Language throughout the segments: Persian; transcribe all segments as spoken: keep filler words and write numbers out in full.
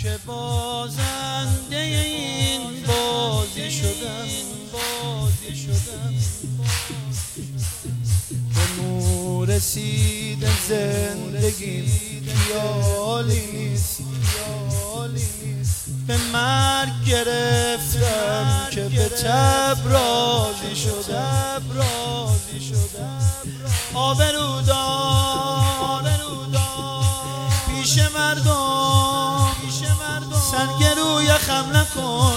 که بازنده این بازی شدم بازی شدم به مو رسید زندگیم خیالی نیست به مرگ گرفتم که به تب راضی شدم آبرودار پیش مردم سرگروی خم نکن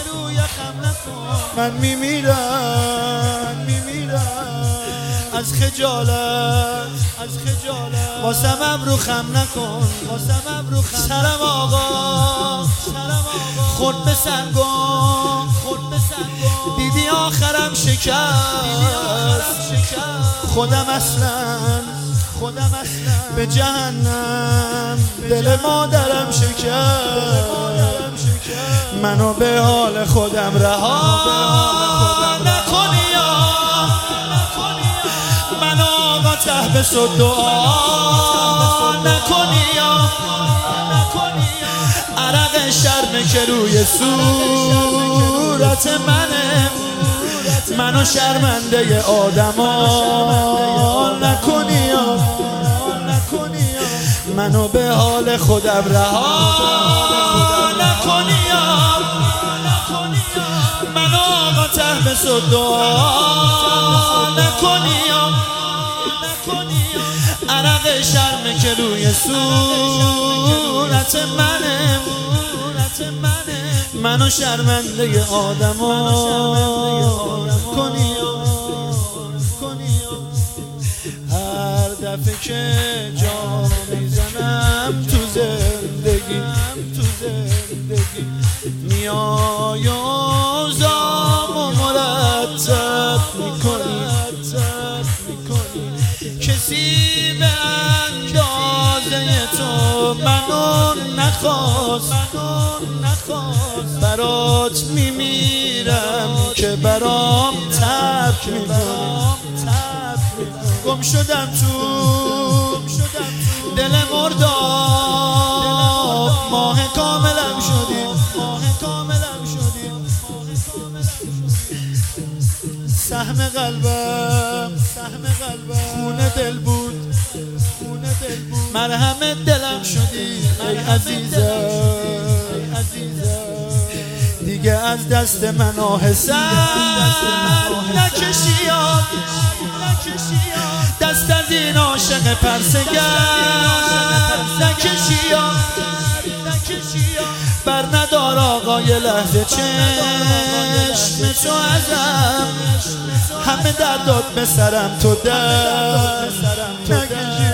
من میمیرم از خجالت واسم ابرو خم نکن سرم آقا خورد به سنگم دیدی آخرم شکست خودم اصلا به جهنم دل مادرم شکست منو به حال خودم رها نکنی منو آقا ته به صد دعا نکنی عرق شرمه که روی صورت منه منو شرمنده آدما نکنی منو به حال خودم رها نکنی منو آقا ته به صد دعا نکنی عرق شرمه که روی صورت منه منو شرمنده آدما کنی هر دفعه که جا میزنم تو زندگی میای اوضاعمو مرتب میکنی کسی به اندازه تو منو نخواست برات میمیرم که برام تب میکنی گم شدم تو دل مرداب ماه کاملم شدی سهم قلبم خونه دل بود مرهم دلم شدی ای عزیزم دیگه از دست من آه سر نکشی دست از این عاشق پرسگر نکشی بر ندار آقای لحظه چشم تو ازم همه دردات به سرم تو در نکشی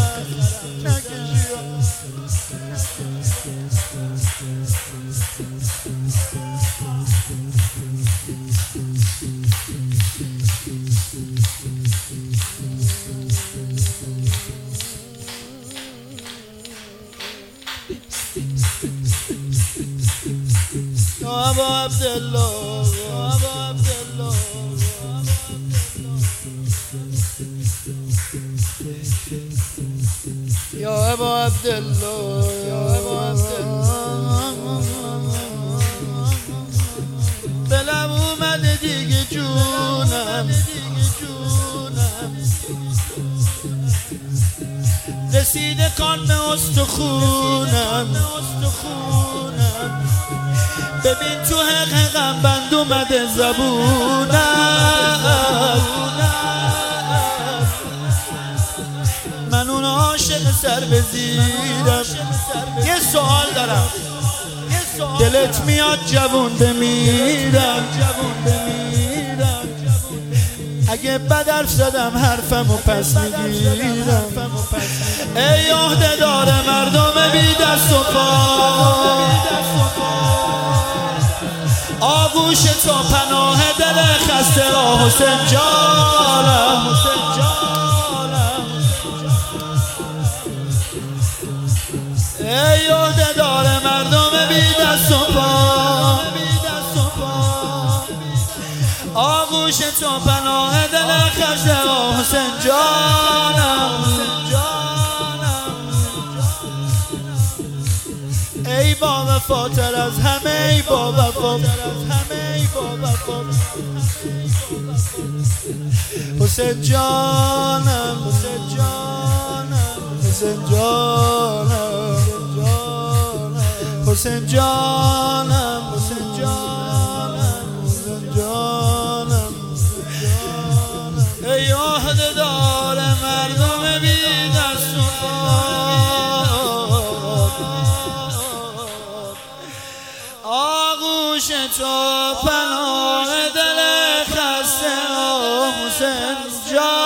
یا ابا عبدالله یا ابا عبدالله دلم اومده دیگه جونم رسیده کان به استخونم ببین تو حقیقم بند اومده زبونم من اون عاشق سر بزیرم یه سوال دارم دلت میاد جوون بمیرم اگه بد حرف زدم حرفمو پس میگیرم ای عهده دار مردم بی دست و پا آغوش تو پناه دل خسته را حسین جانم ای عهده دار مردم بی دست و پا آغوش تو پناه دل خسته را حسین جانم ای با وفاتر از همه، ای با وفا حسین جانم، حسین جانم، حسین جانم، حسین جانم، حسین جانم، حسین جانم. ای عهده دار مردم بی دست و پا، آغوش تو پناه دل خسته حسین جان.